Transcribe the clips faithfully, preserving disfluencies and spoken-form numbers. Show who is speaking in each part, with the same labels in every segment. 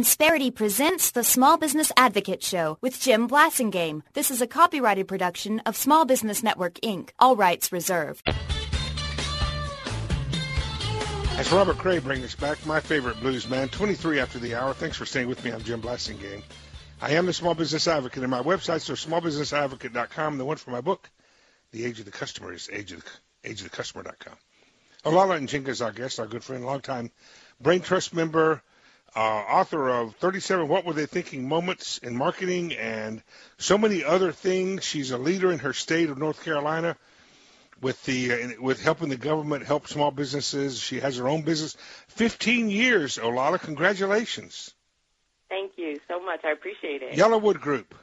Speaker 1: Insperity presents the Small Business Advocate Show with Jim Blasingame. This is a copyrighted production of Small Business Network, Incorporated. All rights reserved.
Speaker 2: That's Robert Cray bringing us back, my favorite blues man, twenty-three after the hour. Thanks for staying with me. I'm Jim Blasingame. I am the Small Business Advocate, and my websites are small business advocate dot com. The one for my book, The Age of the Customer, is age of the, age of the customer dot com. Olala Njinga is our guest, our good friend, longtime Brain Trust member, uh, author of thirty-seven What Were They Thinking Moments in Marketing, and so many other things. She's a leader in her state of North Carolina with the uh, with helping the government help small businesses. She has her own business. fifteen years, Olala. Congratulations.
Speaker 3: Thank you so much. I appreciate it.
Speaker 2: Yellowwood Group,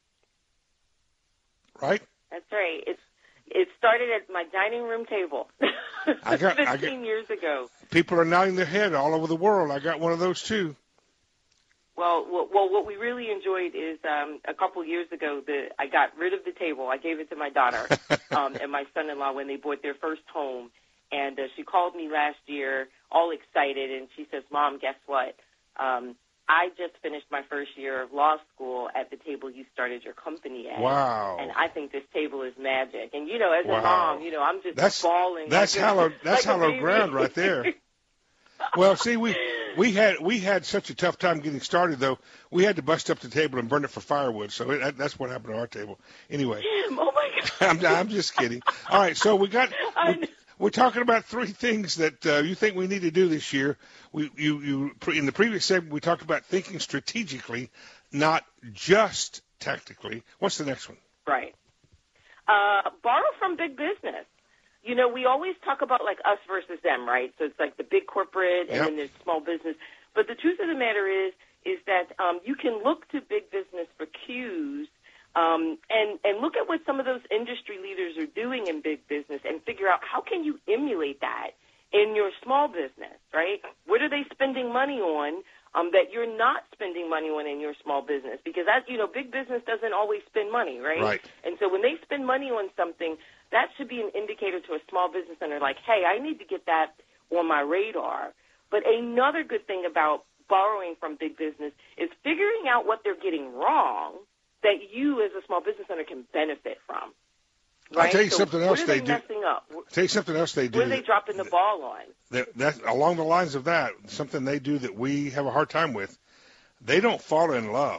Speaker 2: right?
Speaker 3: That's right. It's it started at my dining room table
Speaker 2: I got,
Speaker 3: fifteen
Speaker 2: I got,
Speaker 3: years ago.
Speaker 2: People are nodding their head all over the world. I got one of those too.
Speaker 3: Well, well, well what we really enjoyed is um, a couple years ago, the I got rid of the table. I gave it to my daughter um, and my son-in-law when they bought their first home. And uh, she called me last year all excited, and she says, Mom, guess what? Um, I just finished my first year of law school at the table you started your company at.
Speaker 2: Wow.
Speaker 3: And I think this table is magic. And, you know, as
Speaker 2: wow.
Speaker 3: a mom, you know, I'm just
Speaker 2: that's,
Speaker 3: bawling.
Speaker 2: That's
Speaker 3: like
Speaker 2: hallowed,
Speaker 3: a,
Speaker 2: that's
Speaker 3: like
Speaker 2: hallowed ground right there. Well, see, we we had we had such a tough time getting started, though. We had to bust up the table and burn it for firewood. So it, that's what happened to our table. Anyway.
Speaker 3: Jim, oh, my God.
Speaker 2: I'm, I'm just kidding. All right, so we got we, we're talking about three things that uh, you think we need to do this year. We you you in the previous segment we talked about thinking strategically, not just tactically. What's the next one?
Speaker 3: Right. Uh, borrow from big business. You know, we always talk about, like, us versus them, right? So it's like the big corporate and
Speaker 2: yep.
Speaker 3: then there's small business. But the truth of the matter is, is that um, you can look to big business for cues um, and, and look at what some of those industry leaders are doing in big business and figure out how can you emulate that in your small business, right? What are they spending money on um, that you're not spending money on in your small business? Because, that, you know, big business doesn't always spend money, right?
Speaker 2: Right.
Speaker 3: And so when they spend money on something, that should be an indicator to a small business owner like, hey, I need to get that on my radar. But another good thing about borrowing from big business is figuring out what they're getting wrong that you as a small business owner can benefit from. Right?
Speaker 2: I'll tell you
Speaker 3: so
Speaker 2: something else
Speaker 3: what are they,
Speaker 2: they do.
Speaker 3: Messing up?
Speaker 2: I'll tell you something else they do.
Speaker 3: What are they dropping the ball on?
Speaker 2: That, that, along the lines of that, something they do that we have a hard time with, they don't fall in love.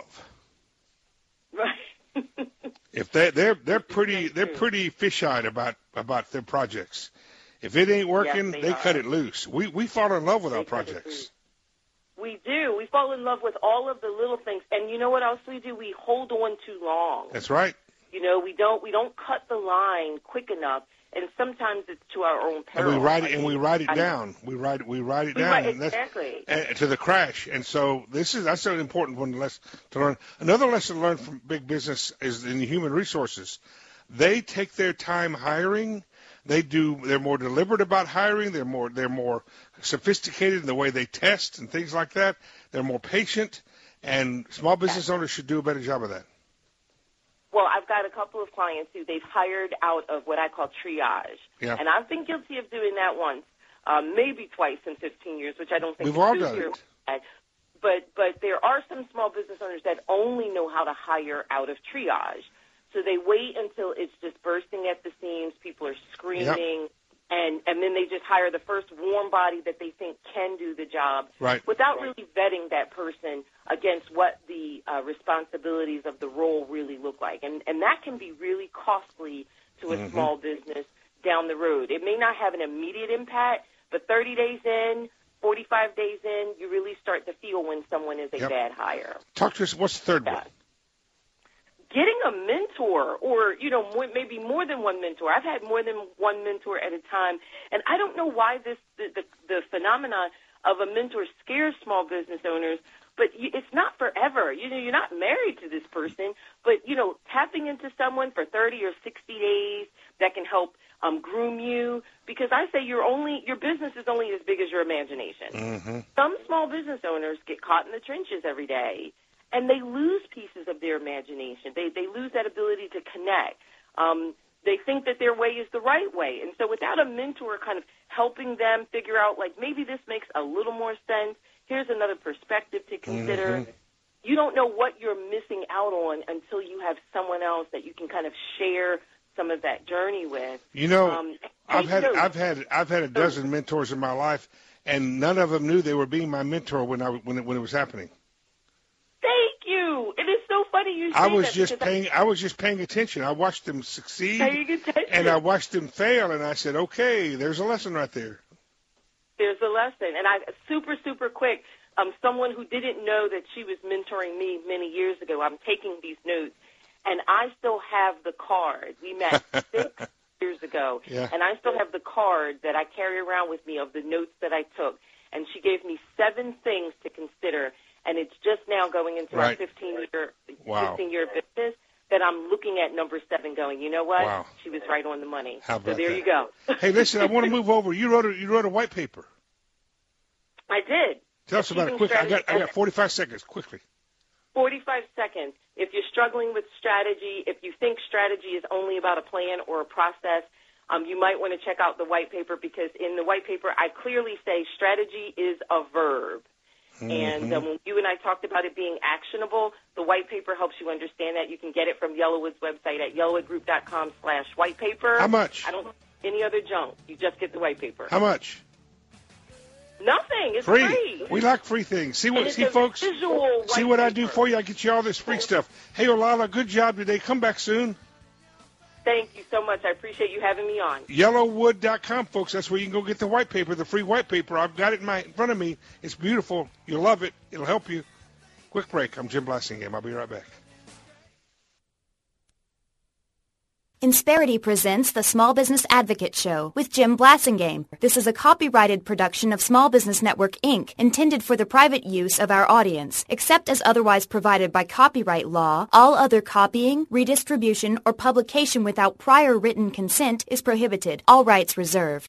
Speaker 3: Right.
Speaker 2: If they they're they're pretty they're pretty fish-eyed about about their projects. If it ain't working,
Speaker 3: yes, they,
Speaker 2: they
Speaker 3: are.
Speaker 2: cut it loose. We we fall in love with
Speaker 3: they
Speaker 2: our projects.
Speaker 3: We do. We fall in love with all of the little things, and you know what else we do? We hold on too long.
Speaker 2: That's right.
Speaker 3: You know, we don't we don't cut the line quick enough, and sometimes it's to our own peril.
Speaker 2: And we write it,
Speaker 3: I
Speaker 2: and
Speaker 3: mean,
Speaker 2: we write it
Speaker 3: I,
Speaker 2: down. We write we write it
Speaker 3: we
Speaker 2: down,
Speaker 3: write,
Speaker 2: and that's,
Speaker 3: exactly.
Speaker 2: and, to the crash. And so this is that's an important one to, to learn. Another lesson to learn from big business is in human resources. They take their time hiring. They do. They're more deliberate about hiring. They're more. They're more sophisticated in the way they test and things like that. They're more patient, and small business owners should do a better job of that.
Speaker 3: Well, I've got a couple of clients who they've hired out of what I call triage,
Speaker 2: yeah.
Speaker 3: and I've been guilty of doing that once, um, maybe twice in fifteen years, which I don't think
Speaker 2: we've
Speaker 3: is
Speaker 2: all
Speaker 3: too
Speaker 2: done
Speaker 3: here.
Speaker 2: it.
Speaker 3: But but there are some small business owners that only know how to hire out of triage. So they wait until it's just bursting at the seams, people are screaming,
Speaker 2: yep.
Speaker 3: and, and then they just hire the first warm body that they think can do the job
Speaker 2: right.
Speaker 3: without
Speaker 2: right.
Speaker 3: really vetting that person against what the uh, responsibilities of the role really look like. And, and that can be really costly to a mm-hmm. small business down the road. It may not have an immediate impact, but thirty days in, forty-five days in, you really start to feel when someone is a
Speaker 2: yep.
Speaker 3: bad hire.
Speaker 2: Talk to us. What's the third
Speaker 3: yeah.
Speaker 2: one?
Speaker 3: Getting a mentor or, you know, more, maybe more than one mentor. I've had more than one mentor at a time, and I don't know why this the, the, the phenomena of a mentor scares small business owners, but you, it's not forever. You know, you're not married to this person, but, you know, tapping into someone for thirty or sixty days that can help um, groom you, because I say you're only your business is only as big as your imagination.
Speaker 2: Mm-hmm.
Speaker 3: Some small business owners get caught in the trenches every day, and they lose pieces of their imagination. They they lose that ability to connect. Um, they think that their way is the right way. And so without a mentor kind of helping them figure out, like, maybe this makes a little more sense, here's another perspective to consider.
Speaker 2: Mm-hmm.
Speaker 3: You don't know what you're missing out on until you have someone else that you can kind of share some of that journey with.
Speaker 2: You know,
Speaker 3: um,
Speaker 2: I've had
Speaker 3: notes.
Speaker 2: I've had I've had a dozen mentors in my life, and none of them knew they were being my mentor when I when it, when it was happening.
Speaker 3: Thank you. It is so funny you say
Speaker 2: I was
Speaker 3: that
Speaker 2: just
Speaker 3: because
Speaker 2: paying I was just paying attention. I watched them succeed,
Speaker 3: Paying attention.
Speaker 2: and I watched them fail, and I said, okay, there's a lesson right there.
Speaker 3: There's a lesson. And I super, super quick, um, someone who didn't know that she was mentoring me many years ago, I'm taking these notes, and I still have the card. We met six years ago,
Speaker 2: Yeah.
Speaker 3: and I still have the card that I carry around with me of the notes that I took. And she gave me seven things to consider, and it's just now going into
Speaker 2: Right.
Speaker 3: our fifteen-year
Speaker 2: Wow.
Speaker 3: fifteen-year business that I'm looking at number seven going, you know what?
Speaker 2: Wow.
Speaker 3: She was right on the money.
Speaker 2: How about
Speaker 3: so there
Speaker 2: that?
Speaker 3: you go.
Speaker 2: Hey, listen, I want to move over. You wrote a you wrote a white paper.
Speaker 3: I did.
Speaker 2: Tell us about it
Speaker 3: Achieving
Speaker 2: quick. I got I
Speaker 3: strategy-
Speaker 2: got forty-five seconds. Quickly.
Speaker 3: forty-five seconds. If you're struggling with strategy, if you think strategy is only about a plan or a process, um, you might want to check out the white paper, because in the white paper I clearly say strategy is a verb.
Speaker 2: Mm-hmm.
Speaker 3: And um, when you and I talked about it being actionable, the white paper helps you understand that. You can get it from Yellowwood's website at yellowwoodgroup.com slash white paper.
Speaker 2: How much?
Speaker 3: I don't any other junk. You just get the white paper.
Speaker 2: How much?
Speaker 3: Nothing. It's
Speaker 2: Free.
Speaker 3: free.
Speaker 2: We like free things. See
Speaker 3: And
Speaker 2: what
Speaker 3: it's
Speaker 2: see
Speaker 3: a
Speaker 2: folks.
Speaker 3: visual
Speaker 2: See
Speaker 3: white
Speaker 2: what I do
Speaker 3: paper.
Speaker 2: for you. I get you all this free stuff. Hey, Olala, good job today. Come back soon.
Speaker 3: Thank you so much. I appreciate you having me on.
Speaker 2: Yellowwood dot com, folks. That's where you can go get the white paper, the free white paper. I've got it in, my, in front of me. It's beautiful. You'll love it. It'll help you. Quick break. I'm Jim Blassingame. I'll be right back.
Speaker 1: Insperity presents the Small Business Advocate Show with Jim Blassingame. This is a copyrighted production of Small Business Network, Incorporated, intended for the private use of our audience. Except as otherwise provided by copyright law, all other copying, redistribution, or publication without prior written consent is prohibited. All rights reserved.